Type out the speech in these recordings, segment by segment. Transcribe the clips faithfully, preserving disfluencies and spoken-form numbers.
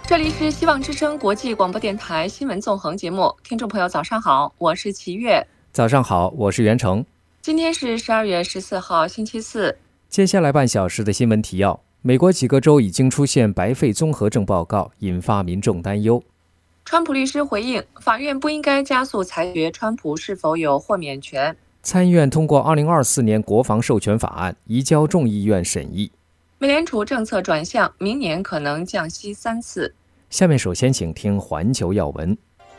这里是希望之声国际广播电台新闻纵横节目，听众朋友早上好，我是齐月。 早上好，我是袁成。 今天是十二月十四号星期四。 接下来半小时的新闻提要：美国几个州已经出现白肺综合症报告，引发民众担忧。 川普律师回应，法院不应该加速裁决川普是否有豁免权。 参议院通过二零二四年国防授权法案，移交众议院审议。 美联储政策转向，明年可能降息三次。 下面首先请听环球要闻。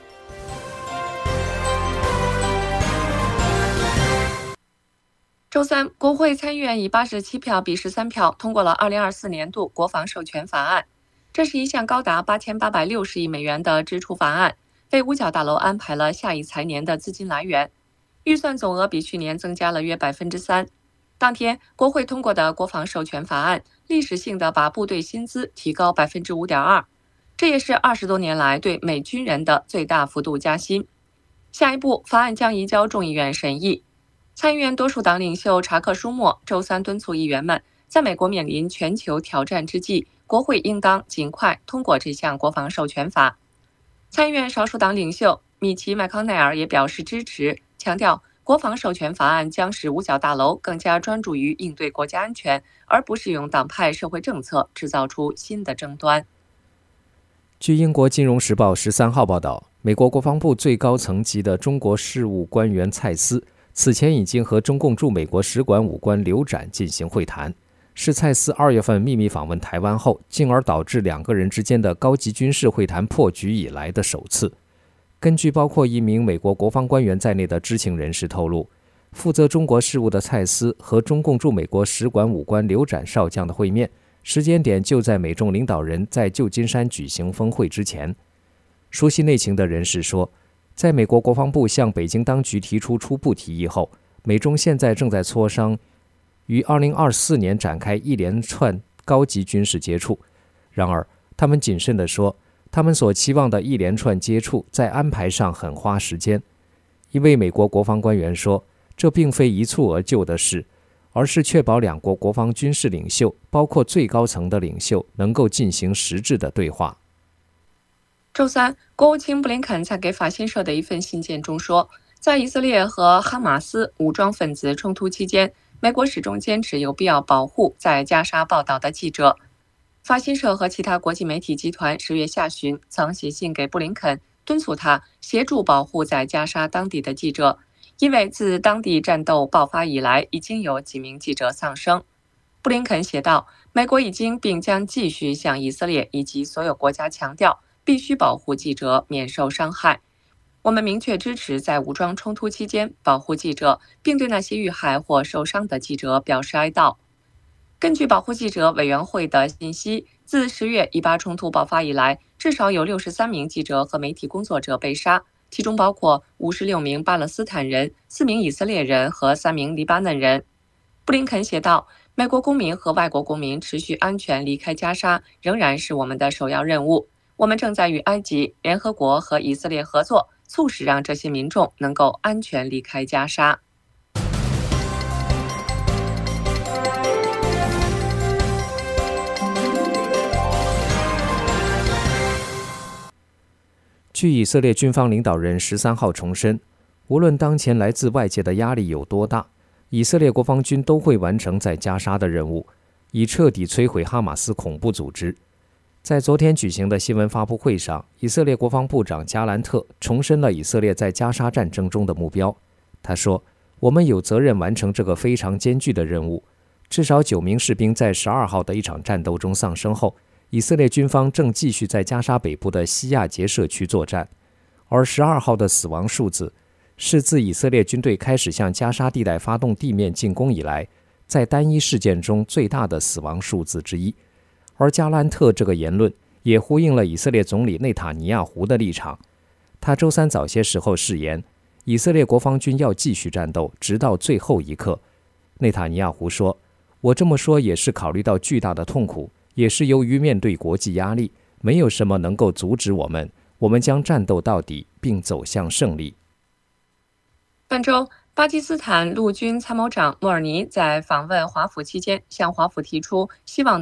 周三，国会参议院以八十七票比十三票通过了二零二四年度国防授权法案。这是一项高达八千八百六十亿美元的支出法案，为五角大楼安排了下一财年的资金来源。预算总额比去年增加了约百分之三。当天，国会通过的国防授权法案历史性的把部队薪资提高百分之五点二。这也是二十多年来对美军人的最大幅度加薪。下一步，法案将移交众议院审议。参议院多数党领袖查克·舒默周三敦促议员们，在美国面临全球挑战之际，国会应当尽快通过这项国防授权法。参议院少数党领袖米奇·麦康奈尔也表示支持，强调国防授权法案将使五角大楼更加专注于应对国家安全，而不是用党派社会政策制造出新的争端。 据英国《金融时报》十三号报道，美国国防部最高层级的中国事务官员蔡斯此前已经和中共驻美国使馆武官刘展进行会谈，是蔡斯二月份秘密访问台湾后，进而导致两个人之间的高级军事会谈破局以来的首次。根据包括一名美国国防官员在内的知情人士透露，负责中国事务的蔡斯和中共驻美国使馆武官刘展少将的会面时间点就在美中领导人在旧金山举行峰会之前。熟悉内情的人士说，在美国国防部向北京当局提出初步提议后，美中现在正在磋商于二零二四年展开一连串高级军事接触。然而，他们谨慎地说，他们所期望的一连串接触在安排上很花时间。一位美国国防官员说，这并非一蹴而就的事，而是确保两国国防军事领袖，包括最高层的领袖，能够进行实质的对话。 周三，国务卿布林肯在给法新社的一份信件中说，在以色列和哈马斯武装分子冲突期间，美国始终坚持有必要保护在加沙报道的记者。法新社和其他国际媒体集团十月下旬曾写信给布林肯，敦促他协助保护在加沙当地的记者，因为自当地战斗爆发以来，已经有几名记者丧生。布林肯写道，美国已经并将继续向以色列以及所有国家强调，必须保护记者免受伤害。我们明确支持在武装冲突期间保护记者，并对那些遇害或受伤的记者表示哀悼。根据保护记者委员会的信息，自十月以巴冲突爆发以来，至少有六十三名记者和媒体工作者被杀，其中包括五十六名巴勒斯坦人、四名以色列人和三名黎巴嫩人。布林肯写道，美国公民和外国公民持续安全离开加沙仍然是我们的首要任务。我们正在与埃及、联合国和以色列合作，促使让这些民众能够安全离开加沙。 据以色列军方领导人十三号重申，无论当前来自外界的压力有多大，以色列国防军都会完成在加沙的任务，以彻底摧毁哈马斯恐怖组织。在昨天举行的新闻发布会上，以色列国防部长加兰特重申了以色列在加沙战争中的目标。他说，我们有责任完成这个非常艰巨的任务。至少九名士兵在十二号的一场战斗中丧生后，以色列军方正继续在加沙北部的西亚杰社区作战，而十二号的死亡数字是自以色列军队开始向加沙地带发动地面进攻以来，在单一事件中最大的死亡数字之一。而加兰特这个言论也呼应了以色列总理内塔尼亚胡的立场。他周三早些时候誓言，以色列国防军要继续战斗，直到最后一刻。内塔尼亚胡说，我这么说也是考虑到巨大的痛苦，也是由于面对国际压力，没有什么能够阻止我们，我们将战斗到底，并走向胜利。 本周，巴基斯坦陆军参谋长莫尔尼在访问华府期间，向华府提出希望能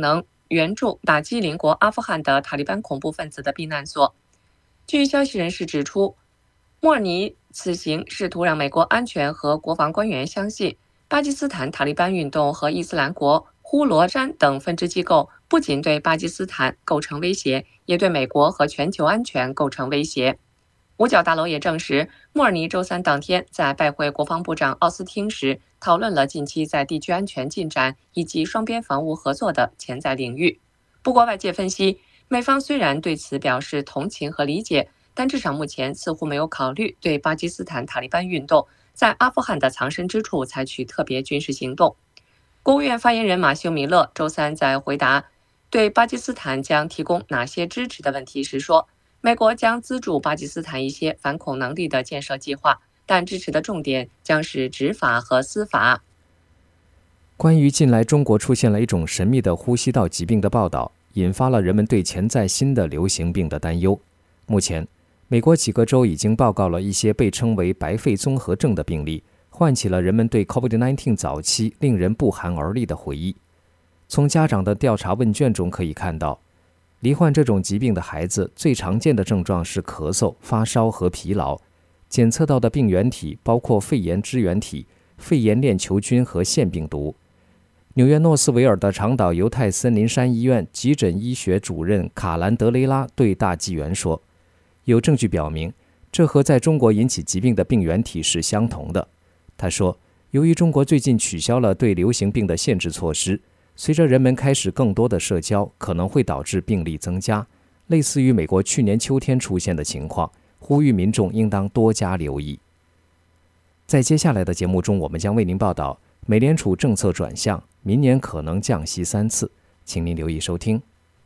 援助打击邻国阿富汗的塔利班恐怖分子的避难所。据消息人士指出，莫尔尼此行试图让美国安全和国防官员相信，巴基斯坦塔利班运动和伊斯兰国、呼罗珊等分支机构不仅对巴基斯坦构成威胁，也对美国和全球安全构成威胁。五角大楼也证实，莫尔尼周三当天在拜会国防部长奥斯汀时，讨论了近期在地区安全进展以及双边防务合作的潜在领域。不过，外界分析，美方虽然对此表示同情和理解，但至少目前似乎没有考虑对巴基斯坦塔利班运动在阿富汗的藏身之处采取特别军事行动。国务院发言人马修·米勒周三在回答对巴基斯坦将提供哪些支持的问题时说，美国将资助巴基斯坦一些反恐能力的建设计划，但支持的重点将是执法和司法。 关于近来中国出现了一种神秘的呼吸道疾病的报道，引发了人们对潜在新的流行病的担忧。目前，美国几个州已经报告了一些被称为白肺综合症的病例，唤起了人们对 COVID 十九 早期令人不寒而栗的回忆。从家长的调查问卷中可以看到，罹患这种疾病的孩子最常见的症状是咳嗽、发烧和疲劳。检测到的病原体包括肺炎支原体、肺炎链球菌和腺病毒。纽约诺斯维尔的长岛犹太森林山医院急诊医学主任卡兰德雷拉对大纪元说，有证据表明这和在中国引起疾病的病原体是相同的。他说，由于中国最近取消了对流行病的限制措施，随着人们开始更多的社交，可能会导致病例增加，类似于美国去年秋天出现的情况，呼吁民众应当多加留意。在接下来的节目中，我们将为您报道美联储政策转向，明年可能降息三次，请您留意收听。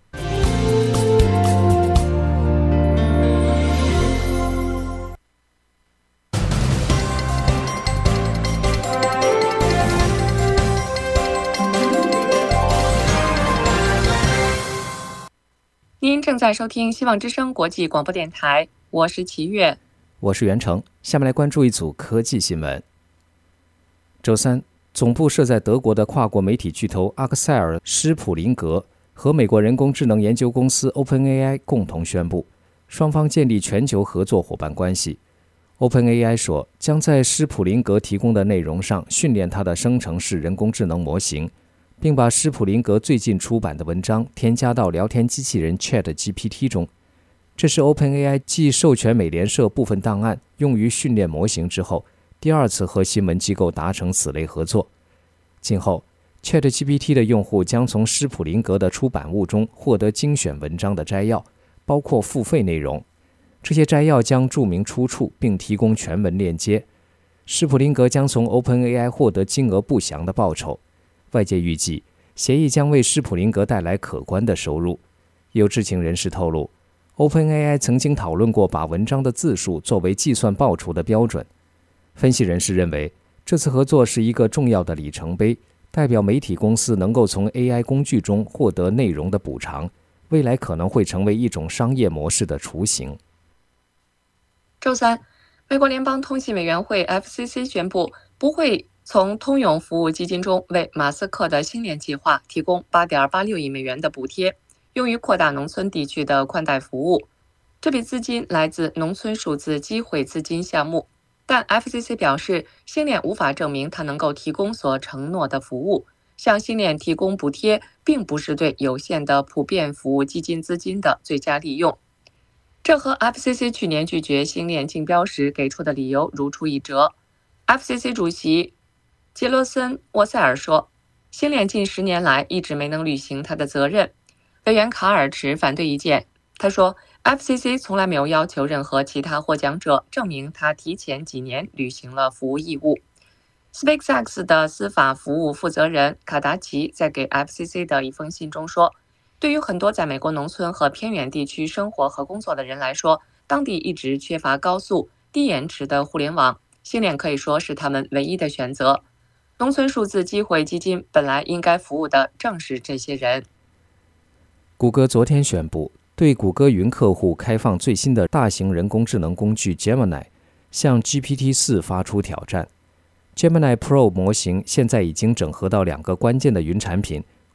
您正在收听希望之声国际广播电台，我是齐月， 我是袁成。下面来关注一组科技新闻。周三，总部设在德国的跨国媒体巨头阿克塞尔施普林格和美国人工智能研究公司 OpenAI 共同宣布，双方建立全球合作伙伴关系。OpenAI 说，将在施普林格提供的内容上训练它的生成式人工智能模型，并把施普林格最近出版的文章添加到聊天机器人 ChatGPT 中。这是 OpenAI 继授权美联社部分档案用于训练模型之后，第二次和新闻机构达成此类合作。今后 ChatGPT 的用户将从施普林格的出版物中获得精选文章的摘要，包括付费内容。这些摘要将注明出处并提供全文链接。施普林格将从 OpenAI 获得金额不详的报酬。外界预计，协议将为施普林格带来可观的收入。有知情人士透露， OpenAI 曾经讨论过把文章的字数作为计算报酬的标准。分析人士认为，这次合作是一个重要的里程碑，代表媒体公司能够从 A I 工具中获得内容的补偿，未来可能会成为一种商业模式的雏形。 周三，美国联邦通信委员会 F C C 宣布，不会从通用服务基金中为马斯克的星链计划提供 八点八六亿美元的补贴，用于扩大农村地区的宽带服务。这笔资金来自农村数字机会资金项目，但 F C C 表示，星链无法证明它能够提供所承诺的服务。向星链提供补贴并不是对有限的普遍服务基金资金的最佳利用。这和 F C C 去年拒绝星链竞标时给出的理由如出一辙。F C C 主席杰罗森·沃塞尔说，星链近十年来一直没能履行他的责任。委员卡尔持反对意见，他说 F C C 从来没有要求任何其他获奖者证明他提前几年履行了服务义务。SpaceX 的司法服务负责人卡达奇在给 F C C 的一封信中说，对于很多在美国农村和偏远地区生活和工作的人来说，当地一直缺乏高速、低延迟的互联网，星链可以说是他们唯一的选择。农村数字机会基金本来应该服务的正是这些人。 谷歌昨天宣布，对谷歌云客户开放最新的大型人工智能工具 Gemini， 向 G P T 四 发出挑战。Gemini Pro 模型现在已经整合到两个关键的云产品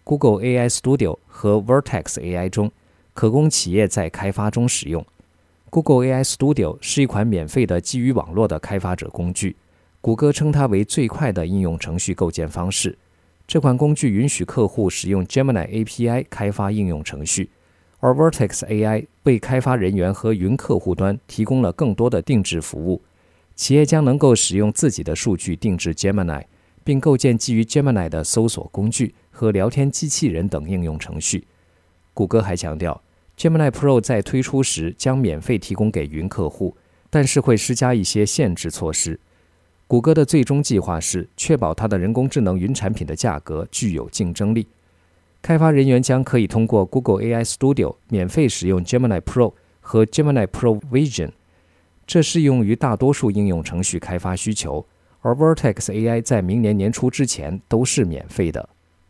Google A I Studio 和 Vertex A I 中，可供企业在开发中使用。Google A I Studio 是一款免费的基于网络的开发者工具，谷歌称它为最快的应用程序构建方式。这款工具允许客户使用 Gemini A P I 开发应用程序，而 Vertex A I 为开发人员和云客户端提供了更多的定制服务。企业将能够使用自己的数据定制 Gemini， 并构建基于 Gemini 的搜索工具和聊天机器人等应用程序。谷歌还强调， Gemini Pro 在推出时将免费提供给云客户，但是会施加一些限制措施。谷歌的最终计划是确保它的人工智能云产品的价格具有竞争力。开发人员将可以通过 Google A I Studio 免费使用 Gemini Pro 和 Gemini Pro Vision， 这适用于大多数应用程序开发需求，而 Vertex A I 在明年年初之前都是免费的。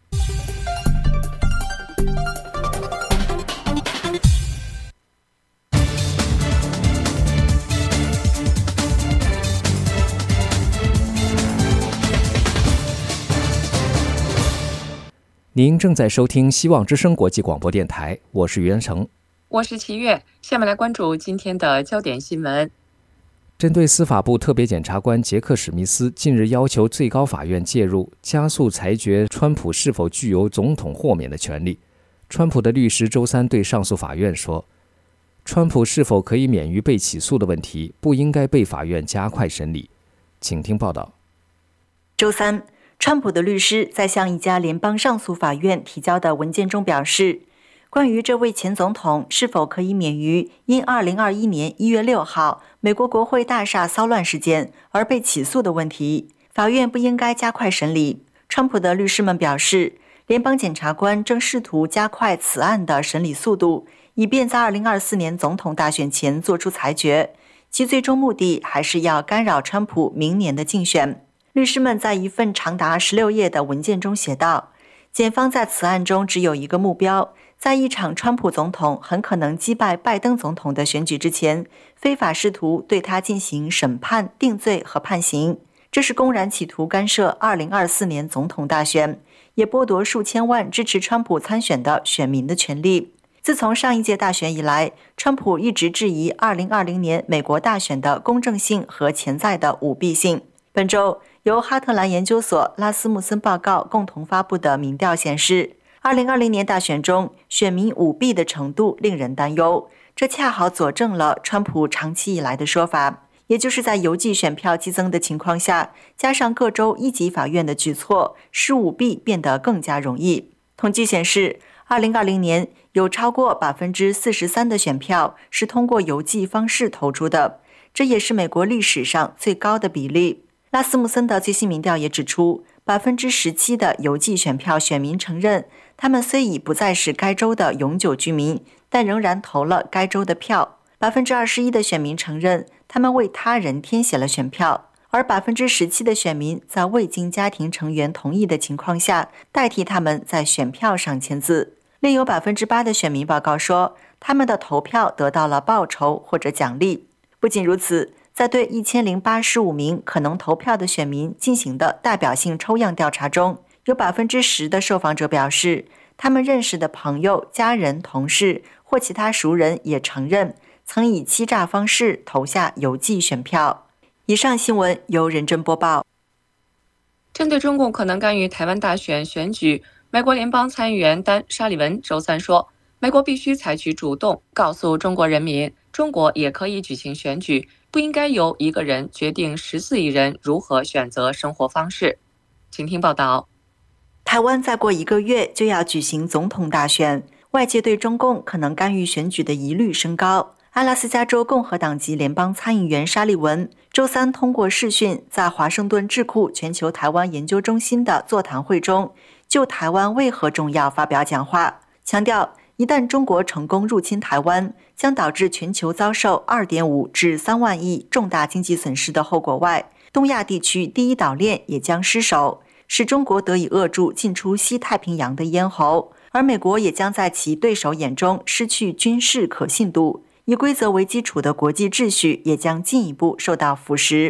您正在收听希望之声国际广播电台，我是袁成， 我是齐月。下面来关注今天的焦点新闻。 针对司法部特别检察官杰克·史密斯近日要求最高法院介入，加速裁决川普是否具有总统豁免的权利，川普的律师周三对上诉法院说，川普是否可以免于被起诉的问题不应该被法院加快审理。请听报道。 周三，川普的律师在向一家联邦上诉法院提交的文件中表示，关于这位前总统是否可以免于因二零二一年一月六号美国国会大厦骚乱事件而被起诉的问题，法院不应该加快审理。川普的律师们表示，联邦检察官正试图加快此案的审理速度，以便在二零二四年总统大选前做出裁决，其最终目的还是要干扰川普明年的竞选。律师们在一份长达十六页的文件中写道，检方在此案中只有一个目标，在一场川普总统很可能击败拜登总统的选举之前，非法试图对他进行审判、定罪和判刑。这是公然企图干涉二零二四年总统大选，也剥夺数千万支持川普参选的选民的权利。自从上一届大选以来，川普一直质疑二零二零年美国大选的公正性和潜在的舞弊性。本周，由哈特兰研究所、拉斯穆森报告共同发布的民调显示，二零二零年大选中选民舞弊的程度令人担忧，这恰好佐证了川普长期以来的说法，也就是在邮寄选票激增的情况下，加上各州一级法院的举措，使舞弊变得更加容易。统计显示，二零二零年有超过 百分之四十三 的选票是通过邮寄方式投出的，这也是美国历史上最高的比例。拉斯穆森的最新民调也指出， 百分之十七 的邮寄选票选民承认，他们虽已不再是该州的永久居民，但仍然投了该州的票。 百分之二十一 的选民承认，他们为他人填写了选票，而 百分之十七 的选民在未经家庭成员同意的情况下，代替他们在选票上签字。另有 百分之八 的选民报告说，他们的投票得到了报酬或者奖励。不仅如此，在对一千零八十五名可能投票的选民进行的代表性抽样调查中，有 百分之十 的受访者表示，他们认识的朋友、家人、同事或其他熟人也承认曾以欺诈方式投下邮寄选票。以上新闻由任真播报。 针对中共可能干预台湾大选选举，美国联邦参议员丹·沙利文周三说，美国必须采取主动，告诉中国人民，中国也可以举行选举，不应该由一个人决定十四亿人如何选择生活方式。请听报道。 台湾再过一个月就要举行总统大选，外界对中共可能干预选举的疑虑升高。阿拉斯加州共和党籍联邦参议员沙利文周三通过视讯在华盛顿智库全球台湾研究中心的座谈会中，就台湾为何重要发表讲话，强调一旦中国成功入侵台湾，将导致全球遭受 二点五至三万亿重大经济损失的后果外，东亚地区第一岛链也将失守，使中国得以扼住进出西太平洋的咽喉，而美国也将在其对手眼中失去军事可信度，以规则为基础的国际秩序也将进一步受到腐蚀。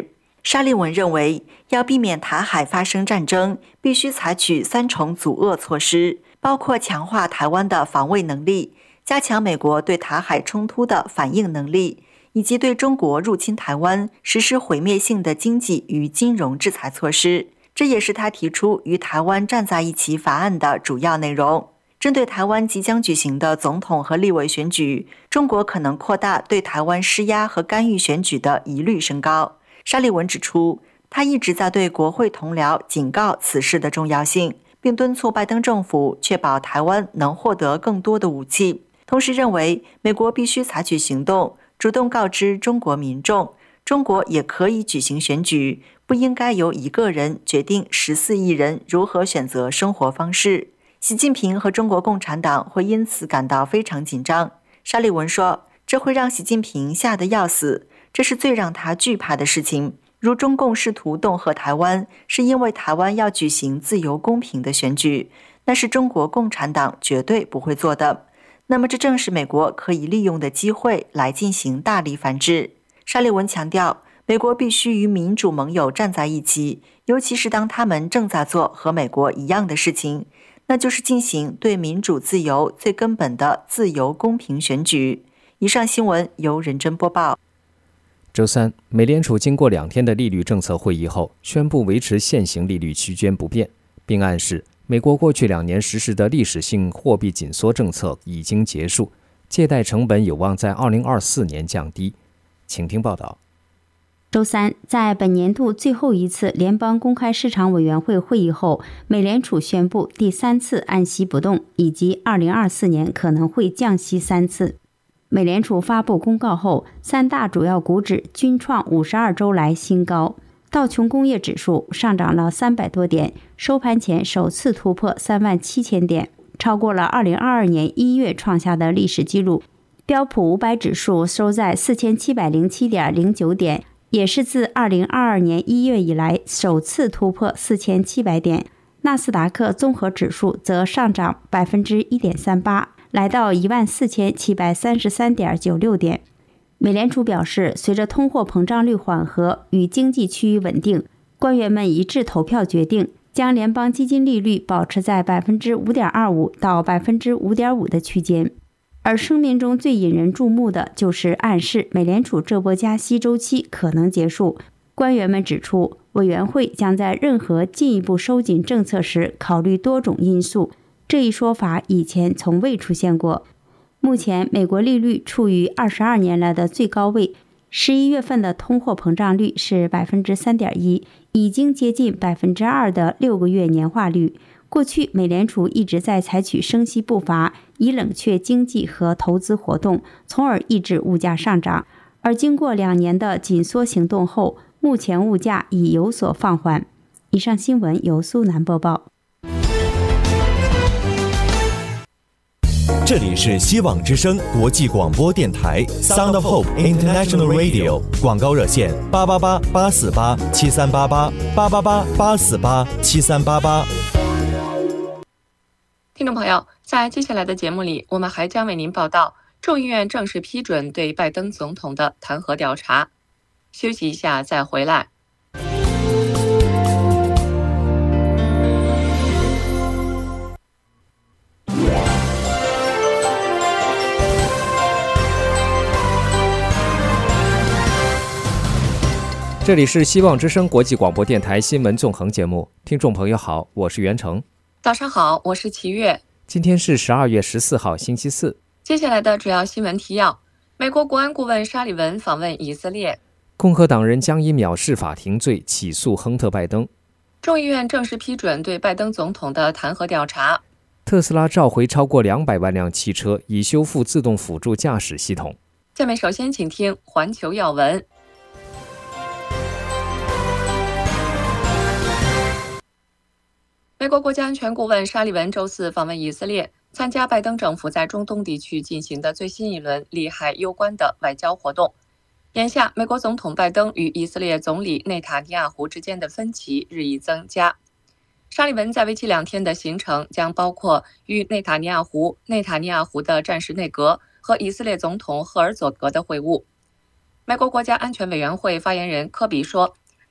沙利文认为，要避免台海发生战争，必须采取三重阻遏措施，包括强化台湾的防卫能力，加强美国对台海冲突的反应能力，以及对中国入侵台湾实施毁灭性的经济与金融制裁措施。这也是他提出与台湾站在一起法案的主要内容。针对台湾即将举行的总统和立委选举，中国可能扩大对台湾施压和干预选举的疑虑升高。沙利文指出，他一直在对国会同僚警告此事的重要性，并敦促拜登政府确保台湾能获得更多的武器，同时认为美国必须采取行动，主动告知中国民众，中国也可以举行选举，不应该由一个人决定十四亿人如何选择生活方式。习近平和中国共产党会因此感到非常紧张。沙利文说，这会让习近平吓得要死，这是最让他惧怕的事情。如中共试图恫吓台湾，是因为台湾要举行自由公平的选举，那是中国共产党绝对不会做的。那么这正是美国可以利用的机会来进行大力反制。沙利文强调，美国必须与民主盟友站在一起，尤其是当他们正在做和美国一样的事情，那就是进行对民主自由最根本的自由公平选举。以上新闻由任真播报。 周三，美联储经过两天的利率政策会议后，宣布维持现行利率区间不变，并暗示美国过去两年实施的历史性货币紧缩政策已经结束，借贷成本有望在二零二四年降低。请听报道。 周三，在本年度最后一次联邦公开市场委员会会议后，美联储宣布第三次按息不动，以及二零二四年可能会降息三次。美联储发布公告后，三大主要股指均创五十二周来新高。道琼工业指数上涨了三百多点，收盘前首次突破三万七千点，超过了二零二二年一月创下的历史纪录。标普五百指数收在四千七百零七点零九点，也是自二零二二年一月以来首次突破四千七百点。纳斯达克综合指数则上涨百分之一点三八。来到一万四千七百三十三点九六点。美联储表示，随着通货膨胀率缓和与经济趋于稳定，官员们一致投票决定将联邦基金利率保持在百分之五点二五到百分之五点五的区间。而声明中最引人注目的就是暗示美联储这波加息周期可能结束。官员们指出，委员会将在任何进一步收紧政策时考虑多种因素。这一说法以前从未出现过。目前，美国利率处于二十二年来的最高位，十一月份的通货膨胀率是百分之三点一，已经接近百分之二的六个月年化率。过去，美联储一直在采取升息步伐，以冷却经济和投资活动，从而抑制物价上涨。而经过两年的紧缩行动后，目前物价已有所放缓。以上新闻由苏南播报。 这里是希望之声国际广播电台 Sound of Hope International Radio， 广告热线八八八八四八七三八八八八八八四八七三八八。 听众朋友，在接下来的节目里，我们还将为您报道众议院正式批准对拜登总统的弹劾调查。休息一下再回来。 这里是希望之声国际广播电台新闻纵横节目，听众朋友好，我是袁成。 早上好，我是齐月。 今天是十二月十四号，星期四。 接下来的主要新闻提要：美国国安顾问沙利文访问以色列； 共和党人将以藐视法庭罪起诉亨特·拜登； 众议院正式批准对拜登总统的弹劾调查； 特斯拉召回超过两百万辆汽车，以修复自动辅助驾驶系统。 下面首先请听环球要闻。美国国家安全顾问沙利文周四访问以色列，参加拜登政府在中东地区进行的最新一轮利害攸关的外交活动。眼下，美国总统拜登与以色列总理内塔尼亚胡之间的分歧日益增加。沙利文在为期两天的行程将包括与内塔尼亚胡、内塔尼亚胡的战时内阁和以色列总统赫尔佐格的会晤。美国国家安全委员会发言人科比说，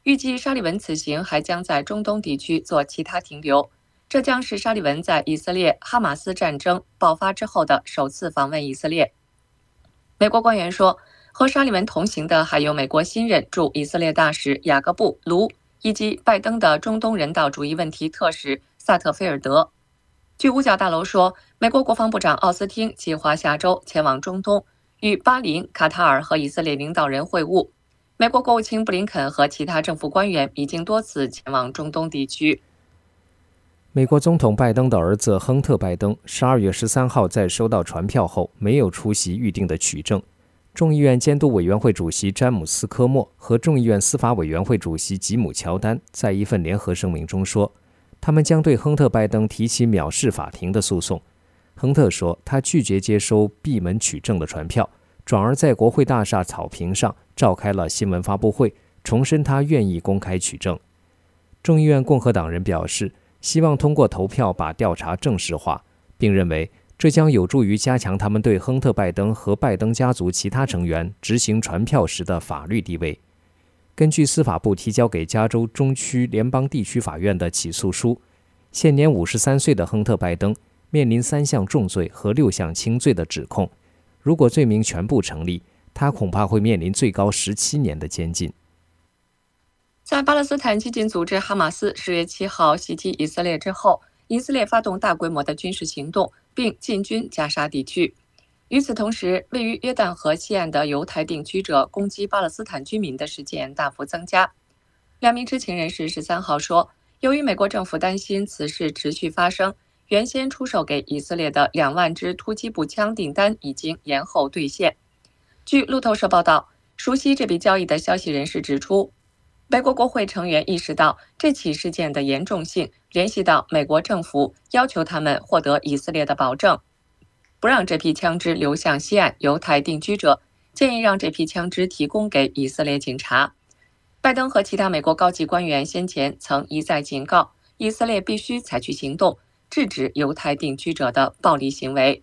预计沙利文此行还将在中东地区做其他停留，这将是沙利文在以色列哈马斯战争爆发之后的首次访问以色列。美国官员说，和沙利文同行的还有美国新任驻以色列大使雅各布·卢，以及拜登的中东人道主义问题特使萨特菲尔德。据五角大楼说，美国国防部长奥斯汀计划下周前往中东，与巴林、卡塔尔和以色列领导人会晤。美国国务卿布林肯和其他政府官员已经多次前往中东地区。 美国总统拜登的儿子亨特·拜登十二月十三号在收到传票后没有出席预定的取证。众议院监督委员会主席詹姆斯·科莫和众议院司法委员会主席吉姆·乔丹在一份联合声明中说，他们将对亨特·拜登提起藐视法庭的诉讼。亨特说，他拒绝接收闭门取证的传票，转而在国会大厦草坪上召开了新闻发布会，重申他愿意公开取证。众议院共和党人表示，希望通过投票把调查正式化，并认为这将有助于加强他们对亨特·拜登和拜登家族其他成员执行传票时的法律地位。根据司法部提交给加州中区联邦地区法院的起诉书，现年五十三岁的亨特·拜登面临三项重罪和六项轻罪的指控，如果罪名全部成立，他恐怕会面临最高十七年的监禁。 在巴勒斯坦激进组织哈马斯十月七号袭击以色列之后，以色列发动大规模的军事行动，并进军加沙地区。与此同时，位于约旦河西岸的犹太定居者攻击巴勒斯坦居民的事件大幅增加。两名知情人士十三号说，由于美国政府担心此事持续发生，原先出售给以色列的两万支突击步枪订单已经延后兑现。据路透社报道，熟悉这笔交易的消息人士指出，美国国会成员意识到这起事件的严重性，联系到美国政府要求他们获得以色列的保证，不让这批枪支流向西岸犹太定居者，建议让这批枪支提供给以色列警察。拜登和其他美国高级官员先前曾一再警告，以色列必须采取行动，制止犹太定居者的暴力行为。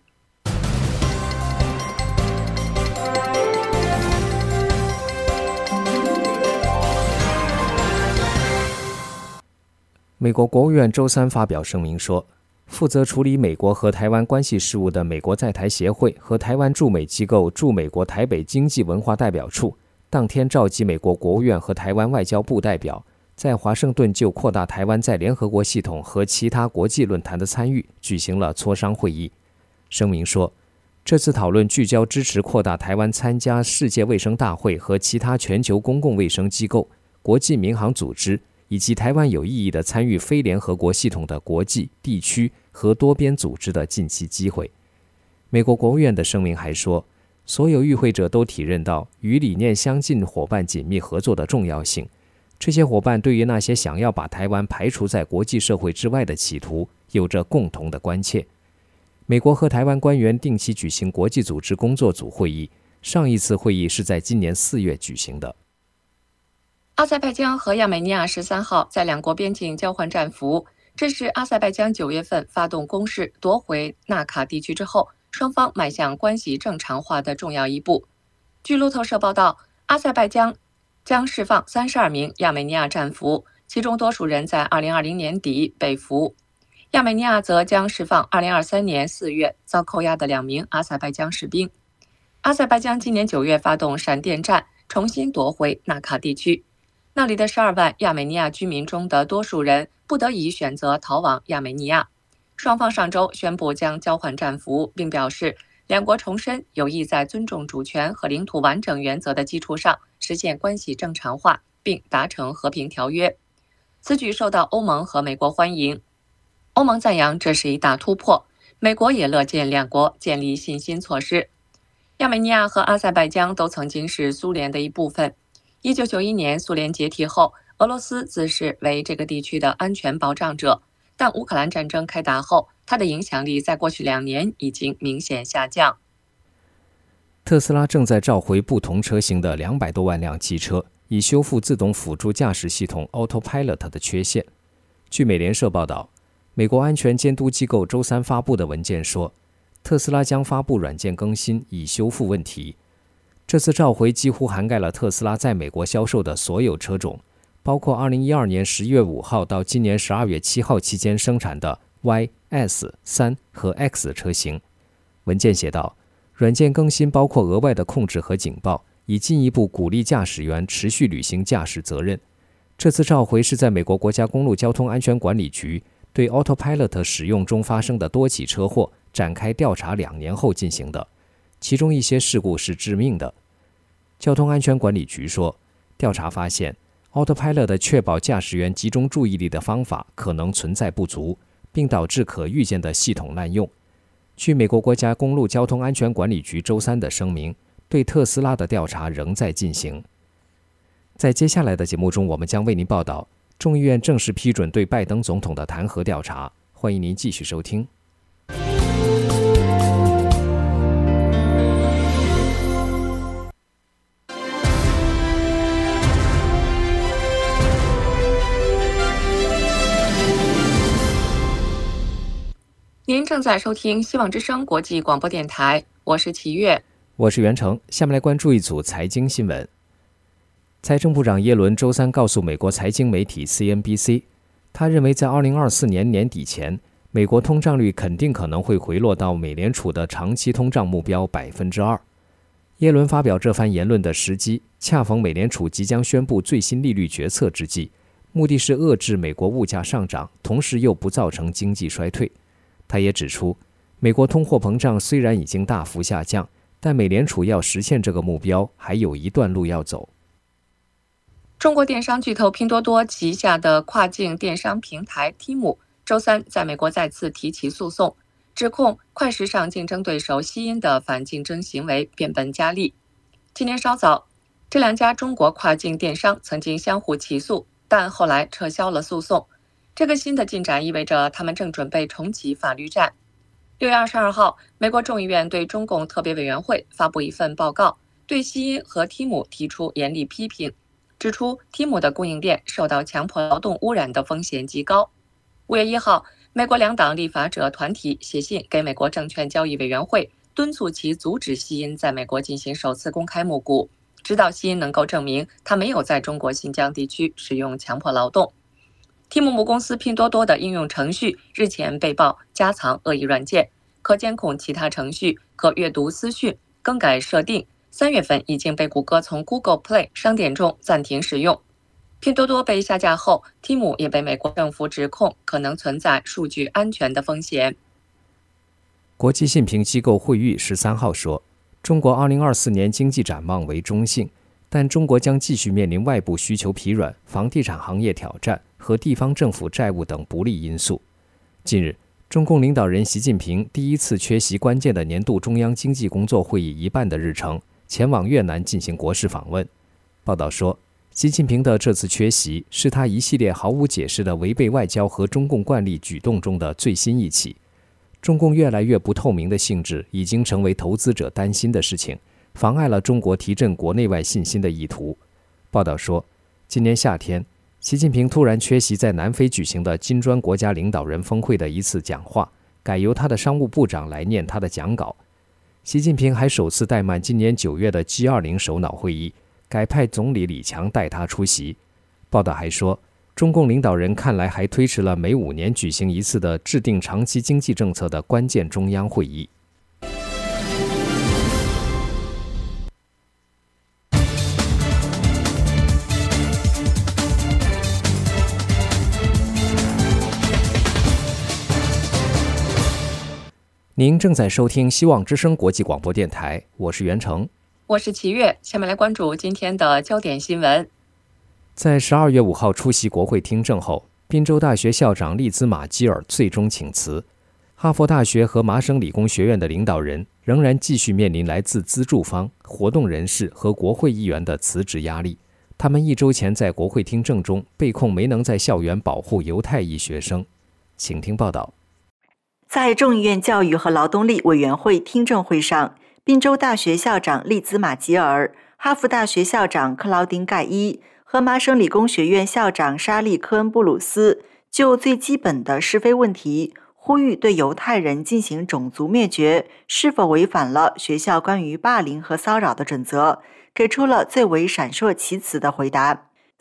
美国国务院周三发表声明说，负责处理美国和台湾关系事务的美国在台协会和台湾驻美机构驻美国台北经济文化代表处当天召集美国国务院和台湾外交部代表，在华盛顿就扩大台湾在联合国系统和其他国际论坛的参与举行了磋商会议。声明说，这次讨论聚焦支持扩大台湾参加世界卫生大会和其他全球公共卫生机构、国际民航组织，以及台湾有意义的参与非联合国系统的国际、地区和多边组织的近期机会。美国国务院的声明还说，所有与会者都体认到与理念相近伙伴紧密合作的重要性。这些伙伴对于那些想要把台湾排除在国际社会之外的企图有着共同的关切。美国和台湾官员定期举行国际组织工作组会议，上一次会议是在今年四月举行的。 阿塞拜疆和亚美尼亚十三号在两国边境交换战俘，这是阿塞拜疆九月份发动攻势夺回纳卡地区之后，双方迈向关系正常化的重要一步。据路透社报道，阿塞拜疆将释放三十二名亚美尼亚战俘，其中多数人在二零二零年底被俘。亚美尼亚则将释放二零二三年四月遭扣押的两名阿塞拜疆士兵。阿塞拜疆今年九月发动闪电战，重新夺回纳卡地区。那里的十二万亚美尼亚居民中的多数人不得已选择逃往亚美尼亚。双方上周宣布将交换战俘，并表示两国重申有意在尊重主权和领土完整原则的基础上实现关系正常化，并达成和平条约。此举受到欧盟和美国欢迎。欧盟赞扬这是一大突破，美国也乐见两国建立信心措施。亚美尼亚和阿塞拜疆都曾经是苏联的一部分。一九九一年苏联解体后，俄罗斯自视为这个地区的安全保障者，但乌克兰战争开打后，它的影响力在过去两年已经明显下降。 特斯拉正在召回不同车型的两百多万辆汽车，以修复自动辅助驾驶系统 Autopilot 的缺陷。据美联社报道，美国安全监督机构周三发布的文件说，特斯拉将发布软件更新以修复问题。这次召回几乎涵盖了特斯拉在美国销售的所有车种， 包括二零一二年十月五号到今年十二月七号期间生产的 Y、S、三和 X 车型。文件写道，软件更新包括额外的控制和警报，以进一步鼓励驾驶员持续履行驾驶责任。这次召回是在美国国家公路交通安全管理局对 Autopilot 使用中发生的多起车祸展开调查两年后进行的，其中一些事故是致命的。交通安全管理局说，调查发现 Autopilot 确保驾驶员集中注意力的方法可能存在不足，并导致可预见的系统滥用。据美国国家公路交通安全管理局周三的声明，对特斯拉的调查仍在进行。在接下来的节目中，我们将为您报道众议院正式批准对拜登总统的弹劾调查。欢迎您继续收听。 您正在收听希望之声国际广播电台，我是齐月， 我是袁成。下面来关注一组财经新闻。财政部长耶伦周三告诉美国财经媒体 C N B C， 他认为在二零二四年年底前，美国通胀率肯定可能会回落到美联储的长期通胀目标 百分之二。 耶伦发表这番言论的时机，恰逢美联储即将宣布最新利率决策之际，目的是遏制美国物价上涨，同时又不造成经济衰退。他也指出，美国通货膨胀虽然已经大幅下降，但美联储要实现这个目标还有一段路要走。 中国电商巨头拼多多旗下的跨境电商平台 Temu 周三在美国再次提起诉讼，指控快时尚竞争对手西音的反竞争行为变本加厉。今年稍早，这两家中国跨境电商曾经相互起诉，但后来撤销了诉讼。这个新的进展意味着他们正准备重启法律战。六月二十二号，美国众议院对中共特别委员会发布一份报告，对西音和 Temu 提出严厉批评，指出 Temu 的供应链受到强迫劳动污染的风险极高。五月一号，美国两党立法者团体写信给美国证券交易委员会，敦促其阻止西音在美国进行首次公开募股，直到西音能够证明他没有在中国新疆地区使用强迫劳动。Temu母公司拼多多的应用程序日前被曝加藏恶意软件，可监控其他程序，可阅读私讯，更改设定。三月份已经被谷歌从 Google Play 商店中暂停使用。拼多多被下架后 ，Temu 也被美国政府指控可能存在数据安全的风险。 国际信评机构惠誉十三号说，中国二零二四年经济展望为中性，但中国将继续面临外部需求疲软、房地产行业挑战和地方政府债务等不利因素。近日，中共领导人习近平第一次缺席关键的年度中央经济工作会议一半的日程，前往越南进行国事访问。报道说，习近平的这次缺席是他一系列毫无解释的违背外交和中共惯例举动中的最新一起。中共越来越不透明的性质已经成为投资者担心的事情，妨碍了中国提振国内外信心的意图。报道说，今年夏天，习近平突然缺席在南非举行的金砖国家领导人峰会的一次讲话，改由他的商务部长来念他的讲稿。习近平还首次怠慢今年九月的 G 二十 首脑会议，改派总理李强代他出席。报道还说，中共领导人看来还推迟了每五年举行一次的制定长期经济政策的关键中央会议。您正在收听希望之声国际广播电台，我是袁成， 我是齐月。下面来关注今天的焦点新闻。 在十二月五号出席国会听证后，宾州大学校长利兹马基尔最终请辞。哈佛大学和麻省理工学院的领导人仍然继续面临来自资助方、活动人士和国会议员的辞职压力。他们一周前在国会听证中被控没能在校园保护犹太裔学生。请听报道。 在众议院教育和劳动力委员会听证会上，宾州大学校长利兹马吉尔、哈佛大学校长克劳丁盖伊和麻省理工学院校长沙利科恩布鲁斯就最基本的是非问题，呼吁对犹太人进行种族灭绝是否违反了学校关于霸凌和骚扰的准则，给出了最为闪烁其词的回答。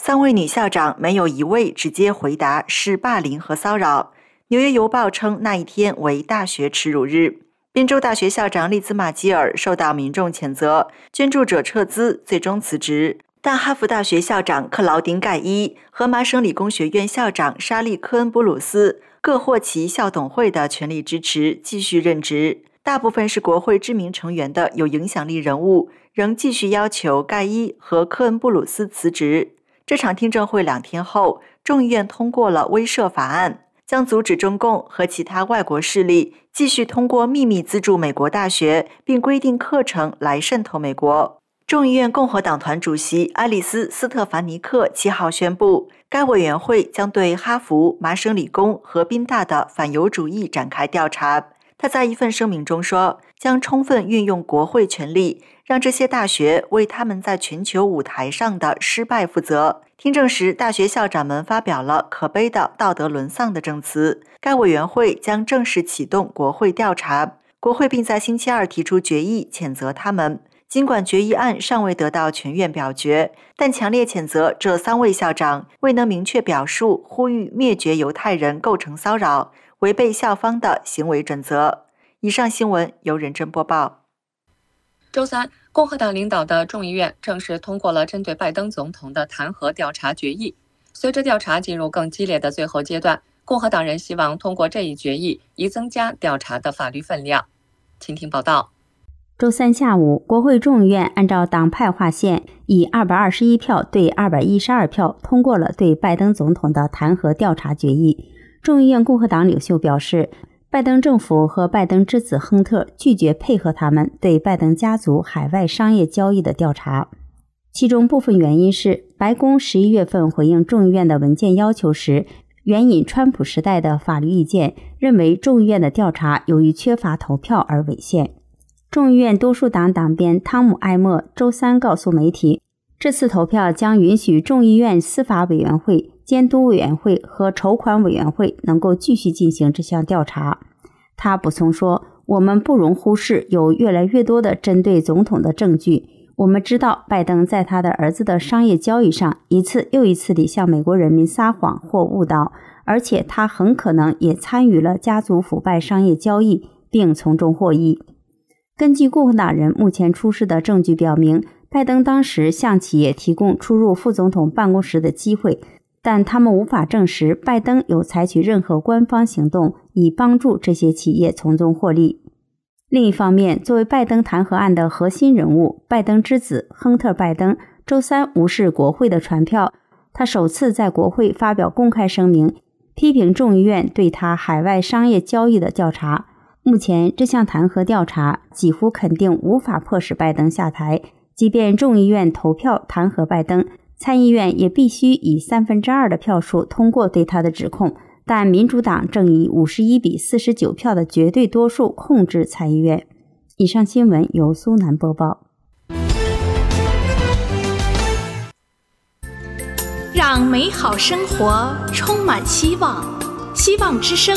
三位女校长没有一位直接回答是霸凌和骚扰。纽约邮报称那一天为大学耻辱日。宾州大学校长利兹马基尔受到民众谴责，捐助者撤资，最终辞职。但哈佛大学校长克劳丁盖伊和麻省理工学院校长莎莉科恩布鲁斯各获其校董会的全力支持，继续任职。大部分是国会知名成员的有影响力人物仍继续要求盖伊和科恩布鲁斯辞职。这场听证会两天后，众议院通过了威慑法案，将阻止中共和其他外国势力继续通过秘密资助美国大学并规定课程来渗透美国。众议院共和党团主席爱丽丝·斯特凡尼克七号宣布，该委员会将对哈佛、麻省理工和宾大的反犹主义展开调查。他在一份声明中说，将充分运用国会权力，让这些大学为他们在全球舞台上的失败负责。听证时，大学校长们发表了可悲的道德沦丧的证词。该委员会将正式启动国会调查，国会并在星期二提出决议谴责他们。尽管决议案尚未得到全院表决，但强烈谴责这三位校长未能明确表述呼吁灭绝犹太人构成骚扰，违背校方的行为准则。以上新闻由任真播报。 周三，共和党领导的众议院正式通过了针对拜登总统的弹劾调查决议。随着调查进入更激烈的最后阶段，共和党人希望通过这一决议，以增加调查的法律分量。请听报道。 周三下午，国会众议院按照党派划线，以二百二十一票对二百一十二票通过了对拜登总统的弹劾调查决议。众议院共和党领袖表示，拜登政府和拜登之子亨特拒绝配合他们对拜登家族海外商业交易的调查。其中部分原因是，白宫十一月份回应众议院的文件要求时，援引川普时代的法律意见，认为众议院的调查由于缺乏投票而违宪。众议院多数党党鞭汤姆·艾默周三告诉媒体，这次投票将允许众议院司法委员会、监督委员会和筹款委员会能够继续进行这项调查。他补充说，我们不容忽视有越来越多的针对总统的证据。我们知道拜登在他的儿子的商业交易上一次又一次地向美国人民撒谎或误导，而且他很可能也参与了家族腐败商业交易，并从中获益。根据共和党人目前出示的证据表明，拜登当时向企业提供出入副总统办公室的机会，但他们无法证实拜登有采取任何官方行动以帮助这些企业从中获利。另一方面，作为拜登弹劾案的核心人物，拜登之子亨特·拜登周三无视国会的传票，他首次在国会发表公开声明，批评众议院对他海外商业交易的调查。目前这项弹劾调查几乎肯定无法迫使拜登下台，即便众议院投票弹劾拜登，参议院也必须以三分之二的票数通过对他的指控，但民主党正以五十一比四十九票的绝对多数控制参议院。以上新闻由苏南播报。 让美好生活充满希望，希望之声。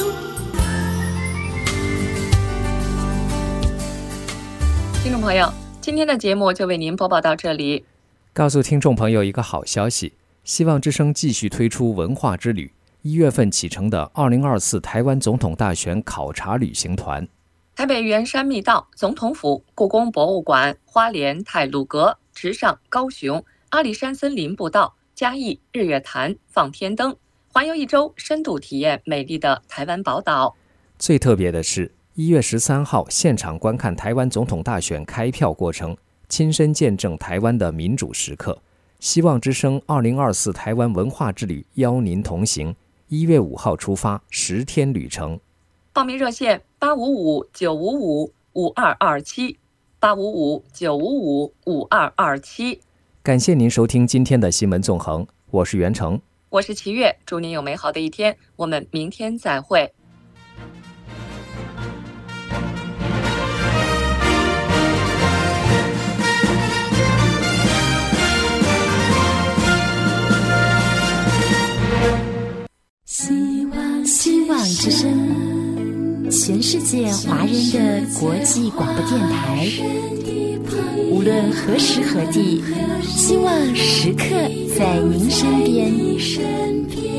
听众朋友，今天的节目就为您播报到这里。 告诉听众朋友一个好消息，希望之声继续推出文化之旅，一月份启程的二零二四台湾总统大选考察旅行团。 台北圆山密道、总统府、故宫博物馆、花莲太鲁阁、池上、高雄、阿里山森林步道、嘉义日月潭、放天灯，环游一周，深度体验美丽的台湾宝岛。 最特别的是，一月十三号现场观看台湾总统大选开票过程，亲身见证台湾的民主时刻。希望之声二零二四台湾文化之旅邀您同行，一月五号出发，十天旅程。 报名热线八五五九五五五二二七，八五五九五五五二二七。 感谢您收听今天的新闻纵横，我是袁成， 我是齐月，祝您有美好的一天，我们明天再会。 希望之声。 全世界华人的国际广播电台，无论何时何地，希望时刻在您身边。